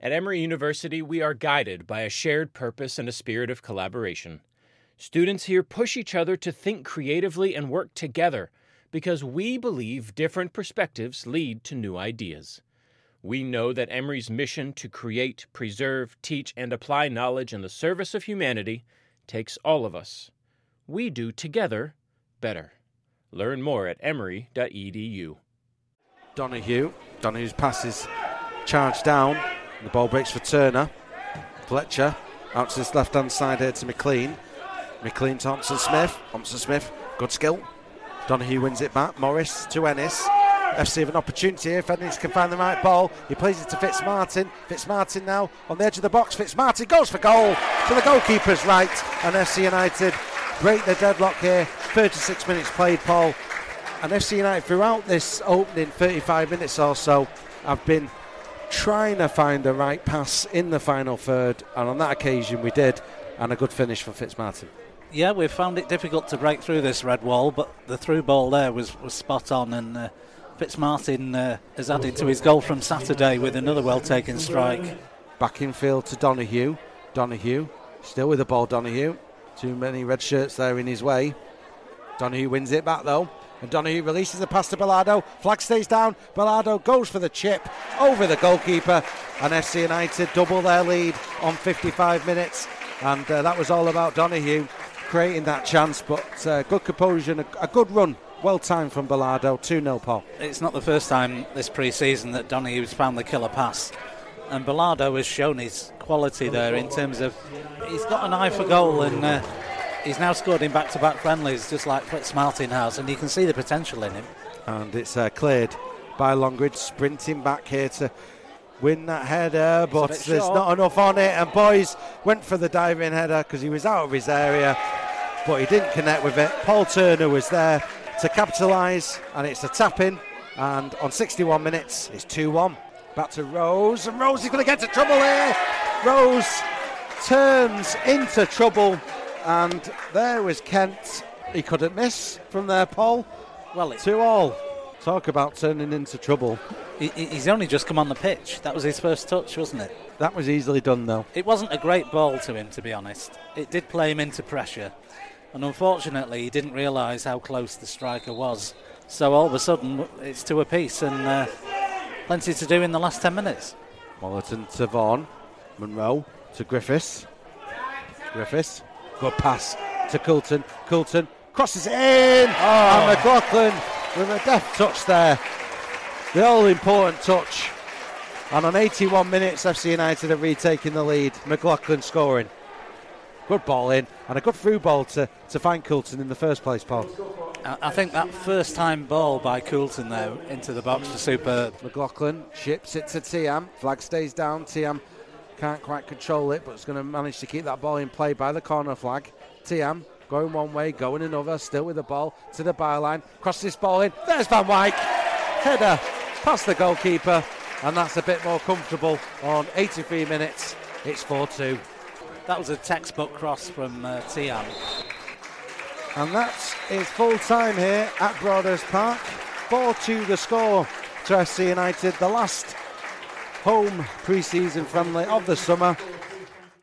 At Emory University, we are guided by a shared purpose and a spirit of collaboration. Students here push each other to think creatively and work together because we believe different perspectives lead to new ideas. We know that Emory's mission to create, preserve, teach, and apply knowledge in the service of humanity takes all of us. We do together better. Learn more at emory.edu. Donohue's pass is charged down. The ball breaks for Turner. Fletcher out to this left-hand side here to McLean. McLean, Thompson-Smith, good skill. Donohue wins it back. Morris to Ennis. FC have an opportunity here if Ennis can find the right ball. He plays it to Fitzmartin. Fitzmartin now on the edge of the box. Fitzmartin goes for goal to the goalkeeper's right. And FC United break the deadlock here. 36 minutes played, Paul. And FC United throughout this opening 35 minutes or so have been trying to find the right pass in the final third. And on that occasion we did. And a good finish for Fitzmartin. Yeah, we've found it difficult to break through this red wall, but the through ball there was spot on, and Fitzmartin has added to his goal from Saturday with another well-taken strike. Back in field to Donohue. Donohue, still with the ball, Donohue. Too many red shirts there in his way. Donohue wins it back though, and Donohue releases the pass to Bellardo. Flag stays down, Bellardo goes for the chip over the goalkeeper, and FC United double their lead on 55 minutes. And that was all about Donohue creating that chance, but good composure and a good run. Well timed from Bellardo, 2-0, Paul. It's not the first time this pre-season that Donohue's found the killer pass. And Bellardo has shown his quality there in terms of he's got an eye for goal, and he's now scored in back-to-back friendlies just like Fitzmartin has, and you can see the potential in him. And it's cleared by Longridge, sprinting back here to win that header, but there's not enough on it, and Boys went for the diving header because he was out of his area, but he didn't connect with it. Paul Turner was there to capitalise, and it's a tap-in, and on 61 minutes it's 2-1. Back to Rose, and Rose is going to get into trouble here. Rose turns into trouble, and there was Kent. He couldn't miss from there, Paul. Well, it's 2-2. Talk about turning into trouble. He's only just come on the pitch. That was his first touch, wasn't it? That was easily done, though. It wasn't a great ball to him, to be honest. It did play him into pressure. And unfortunately, he didn't realise how close the striker was. So all of a sudden, it's two apiece, and plenty to do in the last 10 minutes. Wallerton to Vaughan. Monroe to Griffiths. Griffiths. Good pass to Coulton. Coulton crosses it in. And McLaughlin with a deft touch there. The all-important touch. And on 81 minutes, FC United have retaken the lead. McLaughlin scoring. Good ball in, and a good through ball to find Coulton in the first place, Paul. I think that first-time ball by Coulton there into the box was superb. McLaughlin ships it to Tiam. Flag stays down. Tiam can't quite control it, but it's going to manage to keep that ball in play by the corner flag. Tiam going one way, going another, still with the ball to the byline. Cross this ball in. There's Van Wyk. Header past the goalkeeper, and that's a bit more comfortable on 83 minutes. It's 4-2. That was a textbook cross from Tiam. And that is full time here at Broadhurst Park. 4-2 the score to FC United. The last home pre-season friendly of the summer.